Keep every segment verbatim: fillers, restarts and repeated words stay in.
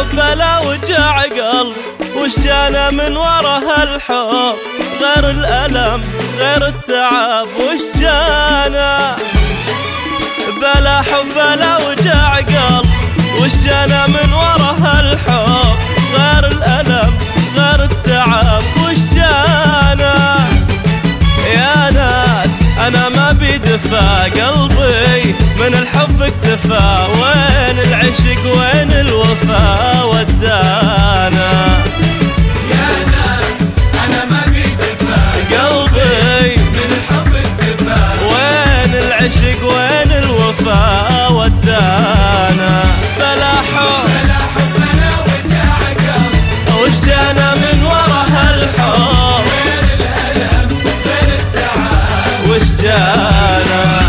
بلا وجع قلب وش جانا من ورا هالحب غير الألم غير التعب وش جانا بلا حب بلا وجع قلب وش جانا من ورا هالحب غير الألم غير التعب وش جانا يا ناس أنا ما بيدفى قلبي من الحب اكتفى وين العشق وين الوفا ودانا يا ناس أنا ما بيدفى قلبي من الحب اكتفى وين العشق وين الوفا ودانا بلا حب بلا حب بلا وجع قلب وش جانا من ورا هالحب غير الألم غير التعب وش جانا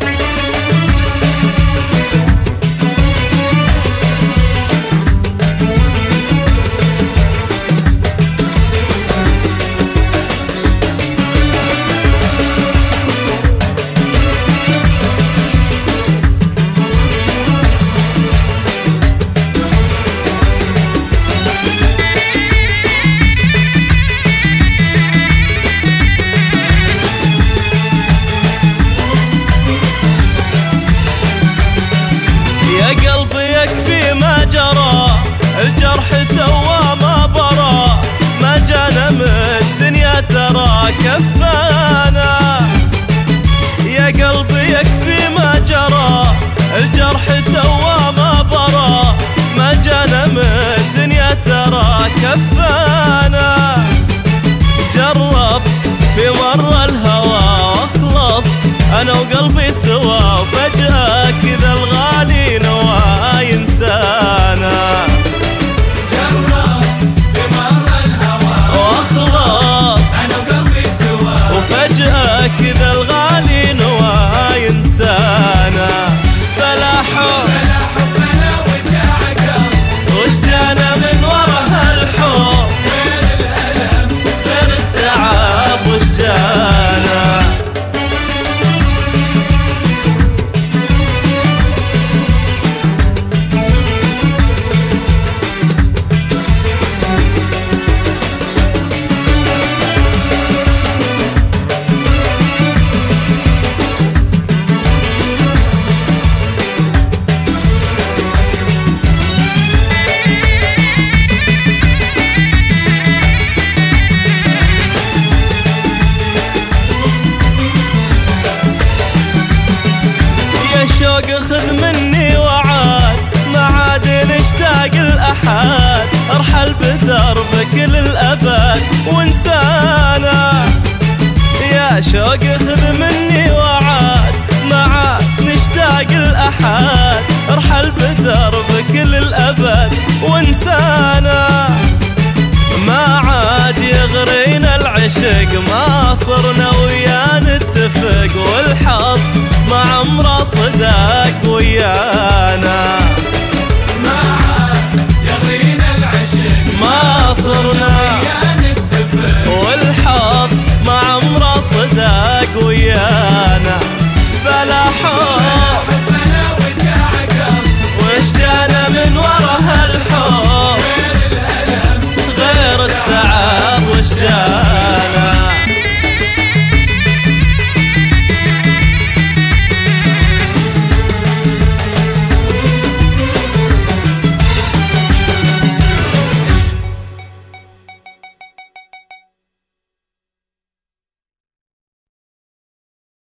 يكفي ما جرى الجرح توا ما برى ما جانا من الدنيا ترى كفانا يا قلبي يكفي ما جرى الجرح توا ما برى ما جانا من الدنيا ترى كفانا جرب في مرة الهوى واخلص انا وقلبي سوا وفجأة كذا الغالي نوى ينسانا جرب في مرة الهوى واخلص أنا وقلبي سوا وفجأة كذا الغالي نوى ينسانا بلا حب بلا حب بلا وجع قلب وش جانا من ورا هالحب غير الألم غير التعب وش جانا الشوق خذ مني وعاد ما عاد نشتاق الأحد ارحل بدربك للأبد وانسانا يا شوق خذ مني وعاد ما عاد نشتاق الأحد ارحل بدربك للأبد وانسانا ما عاد يغرينا العشق ما صرنا ويا